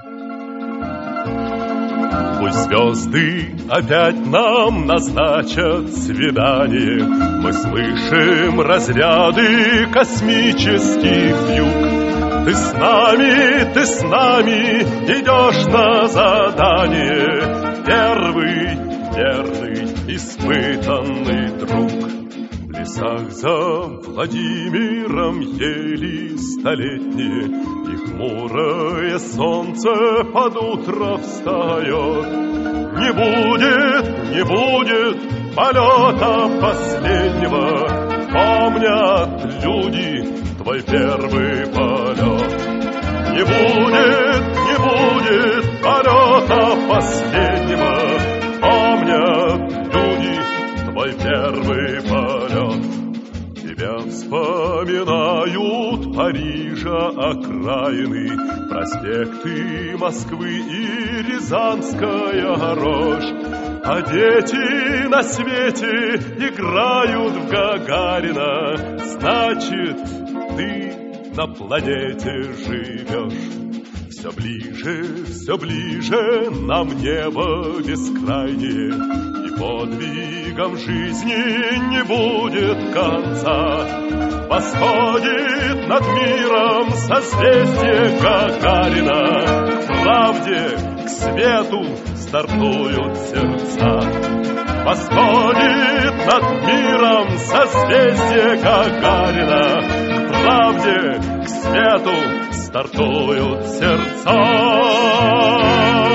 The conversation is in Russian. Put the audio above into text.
Пусть звезды опять нам назначат свидание, мы слышим разряды космических вьюг. Ты с нами идешь на задание, первый, верный, испытанный друг. В лесах за Владимиром ели столетние, и хмурое солнце под утро встает. Не будет полета последнего, помнят люди твой первый полет. Не будет полета последнего, помнят люди твой первый полет. Тебя вспоминают Парижа окраины, проспекты Москвы и Рязанская рощь. А дети на свете играют в Гагарина, значит, ты на планете живешь. Все ближе нам небо бескрайнее, и подвигам жизни не будет конца. Восходит над миром созвездие Гагарина, к правде, к свету стартуют сердца. Восходит над миром созвездие Гагарина, к правде, к свету стартуют сердца.